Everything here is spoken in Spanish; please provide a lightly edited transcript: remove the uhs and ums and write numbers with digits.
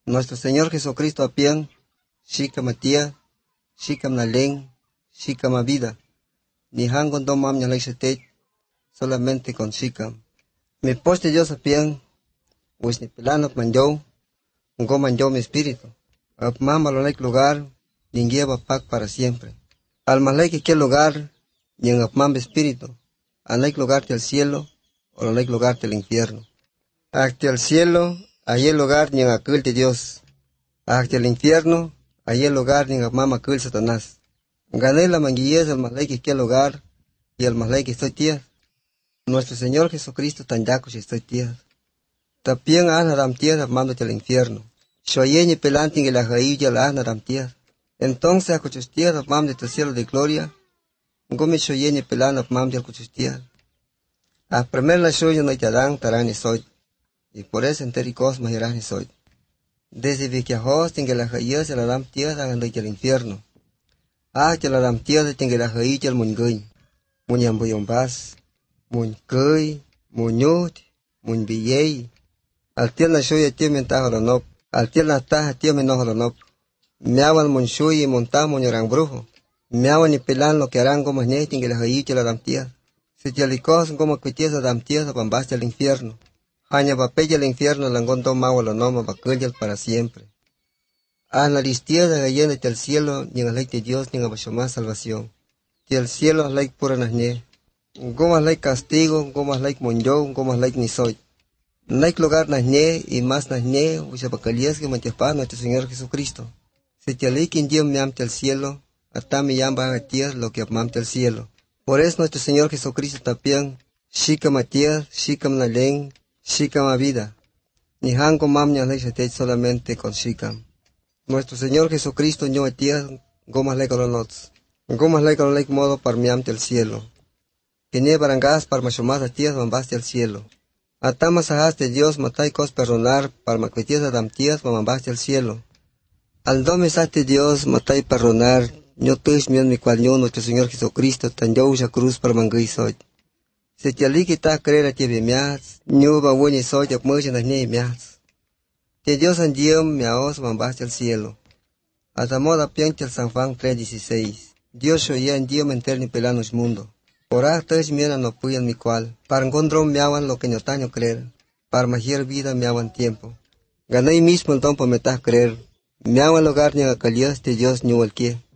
Nuestro Señor Jesucristo apian, shikama tia, shikam na len, shikama vida. Ni hangon domam nyalay shetet, solamente con shikam. Mi poste Dios apian, pues ni pelanop manjou, ungo manjou mi espíritu. Apmam alolek lugar, ninguia bapak para siempre. Almalek aquel lugar, ni en apmam espíritu. Alek lugar del cielo, o alek lugar del infierno. Hacia el cielo, allí el lugar ni en aquel de Dios. Hacia el infierno, allí el lugar ni en apmam aquel Satanás. Gané la manguillez al malek aquel lugar, y al malek estoy tía. Nuestro Señor Jesucristo tan yacos estoy tía. Tapien anadam tía apmam del infierno. Shoyeni pelantin el ajailla la anadam tía. Entonces acuchos tía apmam del cielo de gloria. Gome shoyeni pelan apmam del acuchos tía. A primer la shoyo no te dan tarani soy. Y por eso entericos mahirani soy. Desde viquiajos tenga la ajailla se la dam tía hagan del infierno. Que la dam tía tenga la ajailla el munguin. Munyamboyombas. Munkui. Munyut. Munbiyei. Al tía la shoyo tía mentajoronop. Al tía la taja tía menojoronop. Miawan munshuy y monta munyorang brujo. Miawan y pelan lo que harán como tenga la ajailla la dam tía. Si te alicos como cuitiesa dam tía bambaste al infierno. Haña papella el infierno langondo mawa lo noma bacuellas para siempre. Analistia de gallena del cielo, ni en la ley de Dios, ni en la más salvación. Del cielo es ley pura nasne. Goma ley castigo, goma ley monyo, goma ley ni soy. Ley lugar nasne y más nasne, usa bacalias que mantepa nuestro Señor Jesucristo. Si te aliquin Dios me amte el cielo, hasta me llama a tierra lo que amte el cielo. Por eso nuestro Señor Jesucristo también, shikam a tierra, shikam la len, shikam a vida. Ni hango mamnya ley se solamente con shikam. Nuestro Señor Jesucristo no etia gomas ley colonots. Gomas ley colon ley modo para mi ante el cielo. Que nie barangas para machomas a tías bambaste al cielo. Atamas ahaste Dios matai cos perdonar para macuetias adam tías bambaste al cielo. Al dome saste Dios matai perdonar. No tuis mion mi cual no nuestro Señor Jesucristo tan yo usa cruz para mangui soy. Se te aliquita creer a ti mias. No va bueni soy a mucha nas ni mias. Que Dios en Dios me aos bambaste al cielo. Hasta moda piancha el San Juan 3:16. Dios oía en Dios mentir ni pelanos mundo. Por actos miena no puyan mi cual. Para encontrar me awan lo que no taño creer. Para magir vida me awan tiempo. Gané mismo el don por metas creer. Me awan lugar ni a calidad de Dios ni el que.